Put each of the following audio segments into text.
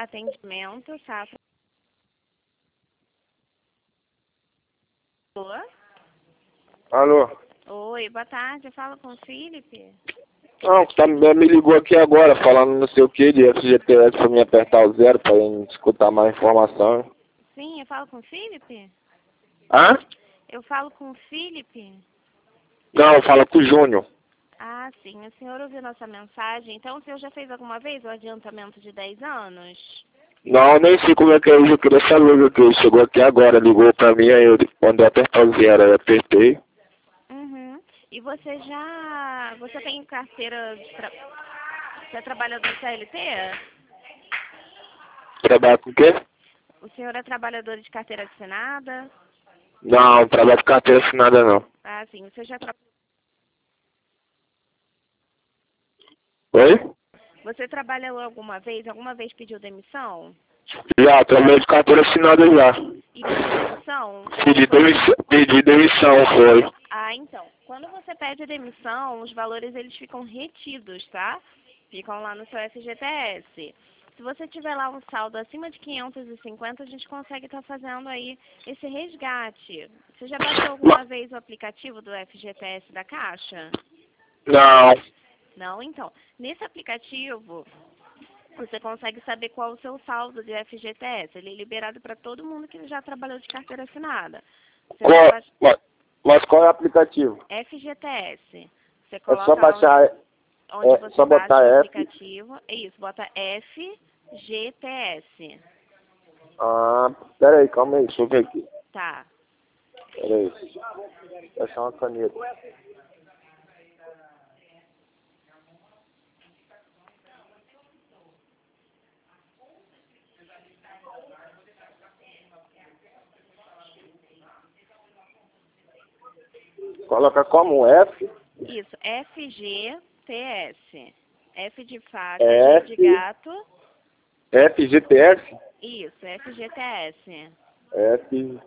Atendimento, Safra. Alô? Oi, boa tarde. Eu falo com o Felipe. Não, me ligou aqui agora falando não sei o que de FGTS pra me apertar o zero pra eu escutar mais informação. Sim, eu falo com o Felipe? Hã? Eu falo com o Felipe? Não, fala com o Júnior. Ah, sim. O senhor ouviu nossa mensagem. Então, o senhor já fez alguma vez o adiantamento de 10 anos? Não, nem sei como é que é isso, eu queria saber, que ele chegou aqui agora, ligou pra mim, aí eu quando eu apertar o zero, eu apertei. Uhum. E você já... Você tem carteira de Você é trabalhador CLT? Trabalha com o quê? O senhor é trabalhador de carteira assinada? Não, trabalho com carteira assinada não. Ah, sim. Você já Oi? Você trabalhou alguma vez? Alguma vez pediu demissão? Já, trabalhei de carteira assinada já. E pediu demissão? Pedi demissão, foi. Ah, então. Quando você pede demissão, os valores eles ficam retidos, tá? Ficam lá no seu FGTS. Se você tiver lá um saldo acima de 550, a gente consegue estar fazendo aí esse resgate. Você já baixou alguma vez o aplicativo do FGTS da Caixa? Não. Não? Então, nesse aplicativo, você consegue saber qual o seu saldo de FGTS. Ele é liberado para todo mundo que já trabalhou de carteira assinada. Você vai Mas qual é o aplicativo? FGTS. Você É coloca só baixar, onde você só baixa botar o F. aplicativo. É isso, bota FGTS. Ah, pera aí, calma aí, deixa eu ver aqui. Tá. Pera aí. Vou achar uma caneta. Coloca como F. Isso, FGTS. F de faca, G de F. gato. FGTS. Isso, FGTS. F.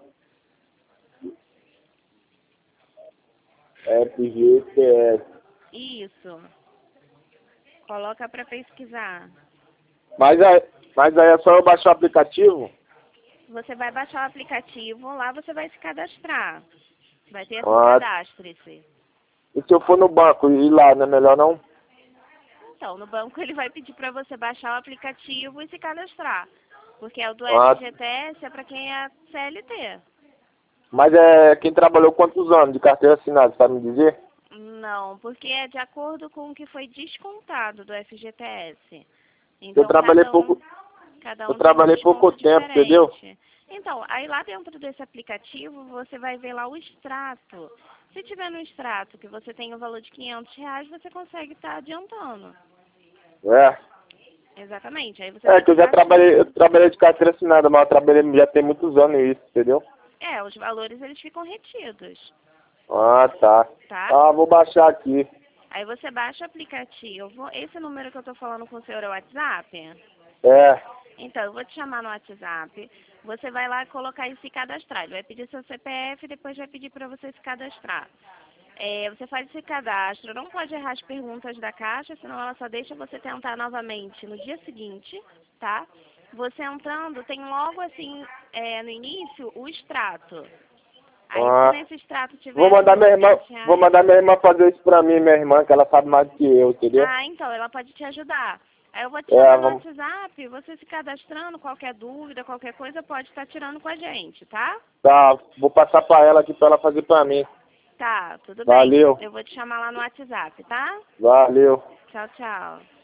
FGTS. Isso. Coloca para pesquisar. Mas aí é só eu baixar o aplicativo? Você vai baixar o aplicativo, lá você vai se cadastrar. Vai ter assim, Ah, cadastre-se. e se eu for no banco e ir lá, não é melhor não? Então, no banco ele vai pedir para você baixar o aplicativo e se cadastrar. Porque é o do Ah, FGTS, é para quem é CLT. mas é quem trabalhou quantos anos de carteira assinada, sabe me dizer? Não, porque é de acordo com o que foi descontado do FGTS. Eu Então, trabalhei cada eu um tem um trabalhei pouco desconto tempo, entendeu? diferente. Então, aí lá dentro desse aplicativo, você vai ver lá o extrato. Se tiver no extrato que você tem o valor de R$ 500, você consegue estar adiantando. É. Exatamente. Aí você É vai que estar eu trabalhei de carteira assinada, mas eu trabalhei já tem muitos anos isso, entendeu? os valores eles ficam retidos, Ah, tá. tá? Ah, vou baixar aqui. Aí você baixa o aplicativo. Esse número que eu tô falando com o senhor é o WhatsApp? É. Então, eu vou te chamar no WhatsApp. Você vai lá colocar e se cadastrar. Ele vai pedir seu CPF e depois vai pedir para você se cadastrar. Você faz esse cadastro. Não pode errar as perguntas da Caixa, senão ela só deixa você tentar novamente no dia seguinte, tá? Você entrando, tem logo assim, no início, o extrato. Aí, se nesse extrato tiver Vou mandar acima de minha irmã, vou R$ 500... mandar minha irmã fazer isso pra mim, minha irmã, que ela sabe mais do que eu, entendeu? Ah, então, ela pode te ajudar. Aí eu vou te É, chamar no vamos. WhatsApp, você se cadastrando, qualquer dúvida, qualquer coisa, pode estar tirando com a gente, tá? Tá, vou passar pra ela aqui pra ela fazer pra mim. Tá, tudo bem. Valeu. Eu vou te chamar lá no WhatsApp, tá? Valeu. Tchau, tchau.